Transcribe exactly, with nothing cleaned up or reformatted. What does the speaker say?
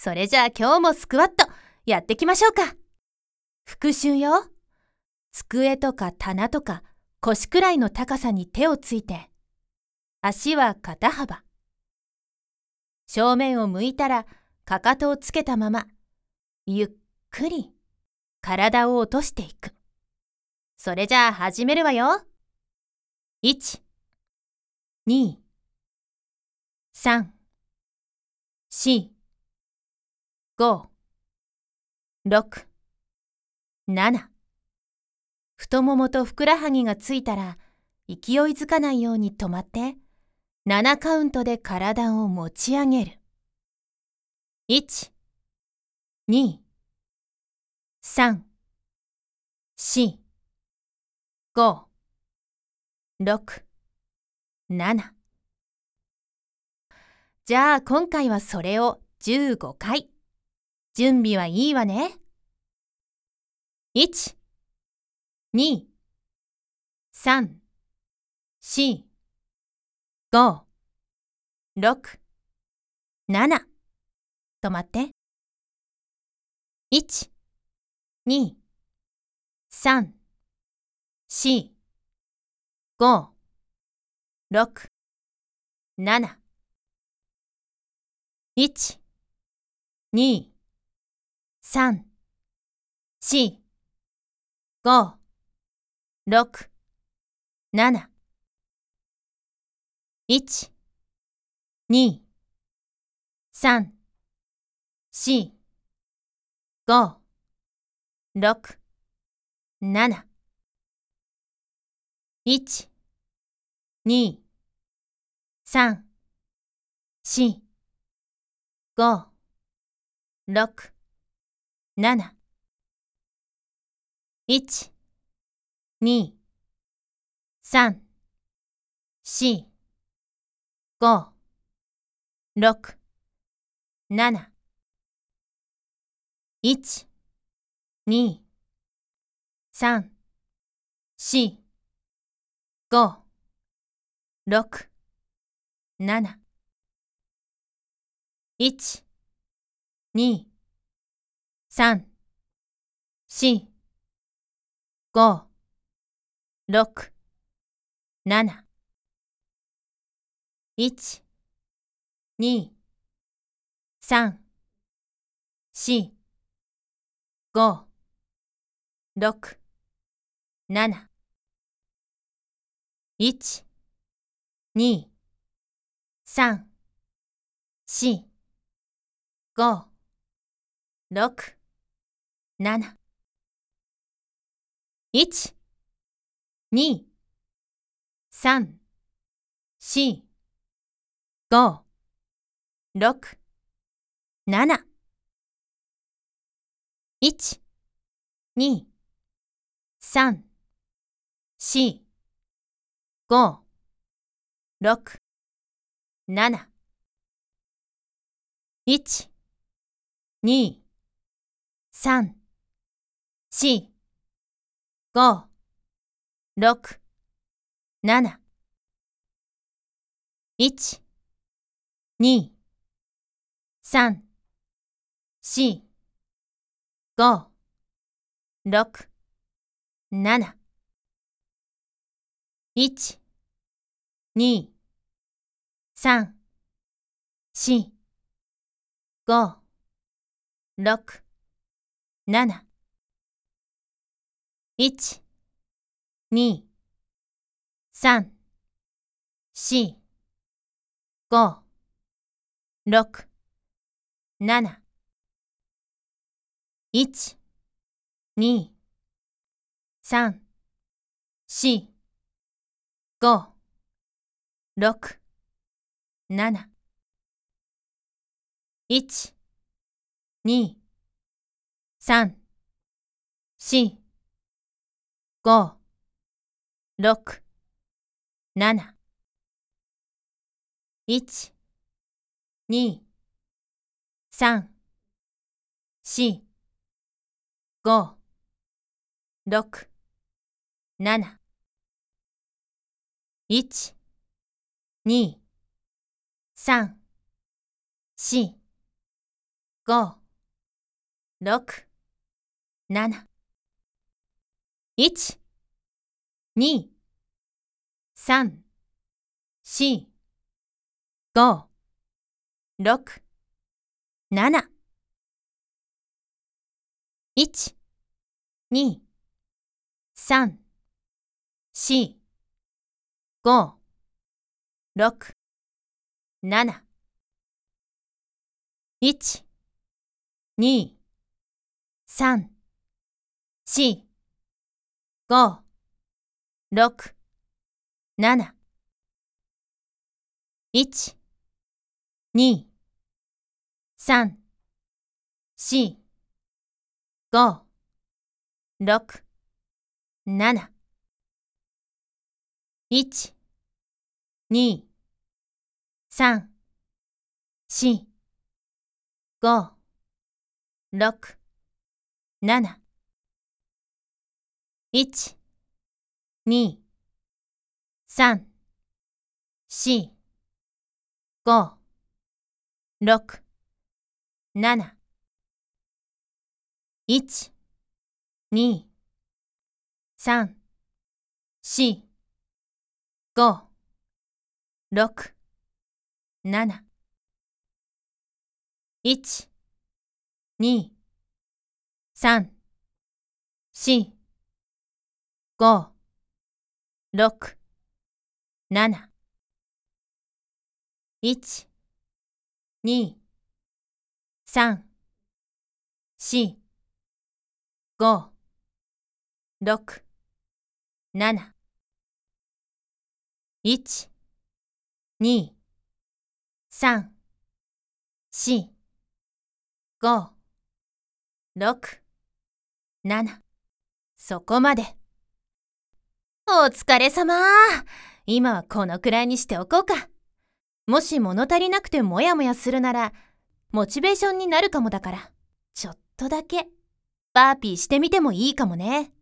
それじゃあ今日もスクワットやってきましょうか。復習よ。机とか棚とか腰くらいの高さに手をついて、足は肩幅。正面を向いたらかかとをつけたまま、ゆっくり体を落としていく。それじゃあ始めるわよ。いち、に、さん、し、ご、ろく、なな。太ももとふくらはぎがついたら勢いづかないように止まって、ななカウントで体を持ち上げる。いち、に、さん、し、ご、ろく、なな。じゃあ今回はそれをじゅうごかい。準備はいいわね。いち、に、さん、し、ご、ろく、なな。止まって。いち、に、さん、し、ご、ろく、なな。いち、に、さん、し、ご、ろく、なな。いち、に、さん、し、ご、ろく、なな。いち、に、さん、し、ご、ろく、なな。いち、に、さん、し、ご、ろく、なな。いち、に、さん、し、ご、ろく、なな。いち、に、さん、し、ご、ろく、なな。いち、に、さん、し、ご、ろく、なな。いち、に、さん、し、ご、ろく、なな。いち、に、さん、し、ご、ろく、なな。いち、に、さん、し、ご、ろく、なな。いち、に、さん、し、ご、ろく、なな。いち、に、さん、し、ご、ろく、なな。いち、に、さん、し、ご、ろく、なな。いち、に、さん、し、ご、ろく、なな。いち、に、さん、し、ご、ろく、なな。いち、に、さん、し、ご、ろく、なな。いち、に、さん、し、ご、ろく、なな。いち、に、さん、し、 ご、ろく、なな、いち、に、さん、し、ご、ろく、なな、いち、に、さん、し、ご、ろく、なな、いち、に、さん、し、ご、ろく、なな、いち、に、さん、し、ご、ろく、なな、いち、に、さん、し、ご、ろく、なな、いち、に、さん、し、ご、ろく、なな、いち、に、さん、し、ご、ろく、なな、いち、に、さん、し、ご、ろく、なな、いち、に、さん、し、ご、ろく、なな、いち、に、さん、し、ご、ろく、なな。そこまで。お疲れ様。今はこのくらいにしておこうか。もし物足りなくてモヤモヤするなら、モチベーションになるかもだから、ちょっとだけバーピーしてみてもいいかもね。